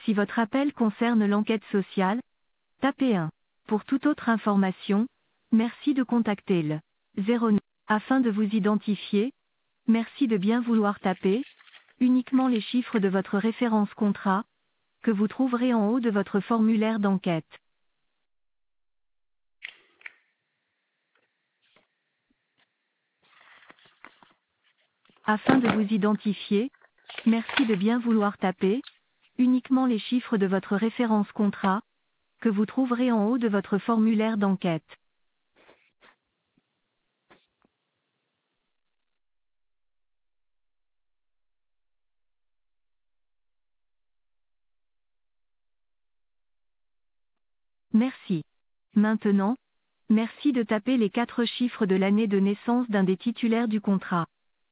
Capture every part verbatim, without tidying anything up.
Si votre appel concerne l'enquête sociale, tapez un. Pour toute autre information, merci de contacter le zéro neuf. Afin de vous identifier, merci de bien vouloir taper uniquement les chiffres de votre référence contrat, que vous trouverez en haut de votre formulaire d'enquête. Afin de vous identifier, merci de bien vouloir taper uniquement les chiffres de votre référence contrat, que vous trouverez en haut de votre formulaire d'enquête. Merci. Maintenant, merci de taper les quatre chiffres de l'année de naissance d'un des titulaires du contrat.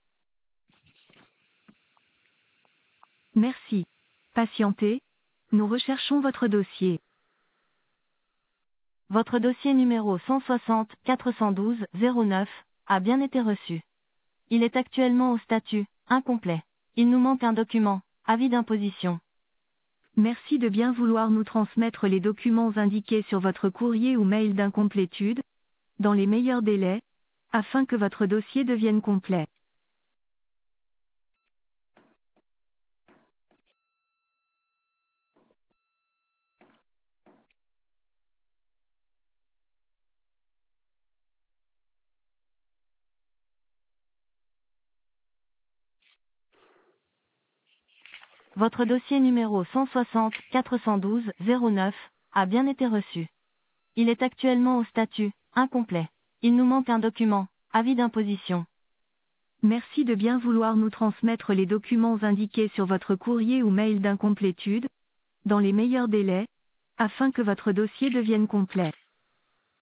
Merci. Patientez, nous recherchons votre dossier. Votre dossier numéro cent soixante quatre cent douze zéro neuf a bien été reçu. Il est actuellement au statut incomplet. Il nous manque un document, avis d'imposition. Merci de bien vouloir nous transmettre les documents indiqués sur votre courrier ou mail d'incomplétude, dans les meilleurs délais, afin que votre dossier devienne complet. Votre dossier numéro cent soixante quatre cent douze zéro neuf a bien été reçu. Il est actuellement au statut incomplet. Il nous manque un document, avis d'imposition. Merci de bien vouloir nous transmettre les documents indiqués sur votre courrier ou mail d'incomplétude, dans les meilleurs délais, afin que votre dossier devienne complet.